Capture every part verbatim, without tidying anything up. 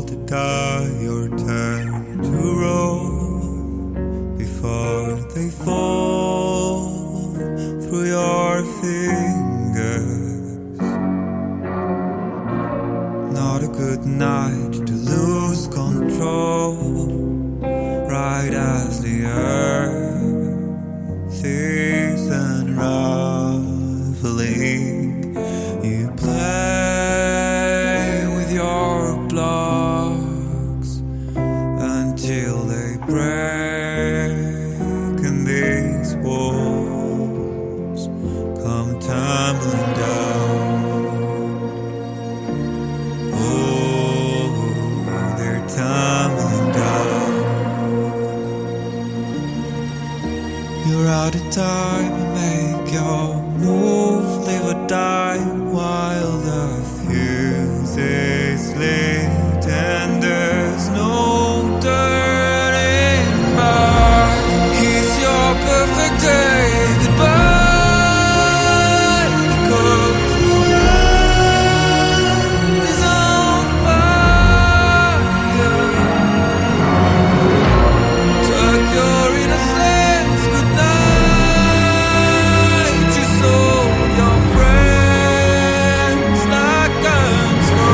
to die your turn to roll before they fall through your fingers. Not a good night to lose control right as the earth is unraveling. You play with your blocks until they break, and these walls come tumbling down. Oh, they're tumbling down. You're out of time to make your move, live or die while the fuse is lit and there's no turning back. Kiss your perfect day goodbye, because the world is on fire. Tuck your innocence goodnight. You sold your friends like guns for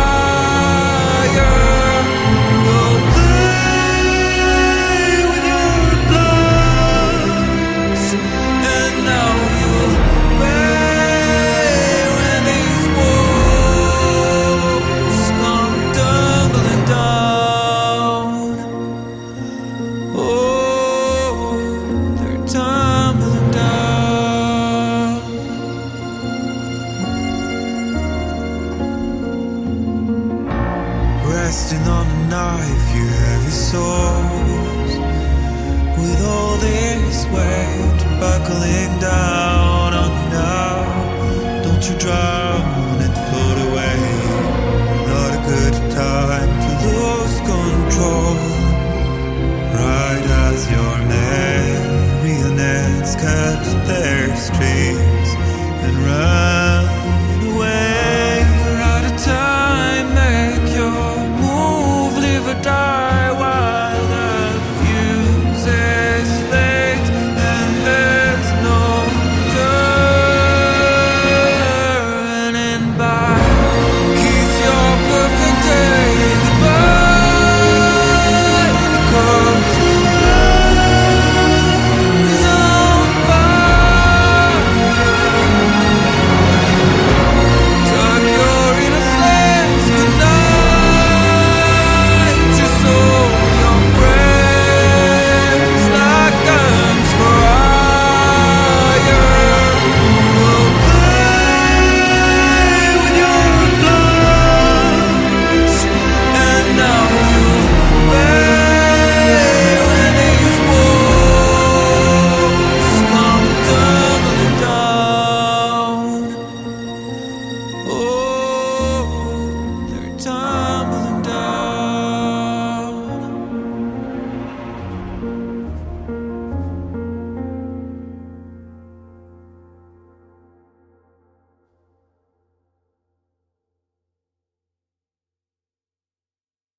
hire. Go play with your bloods, and now you'll pay when these walls come tumbling down. Oh, they're tumbling down. Resting on a knife, you heavy souls, with all this weight buckling down on you now. Don't you drown and float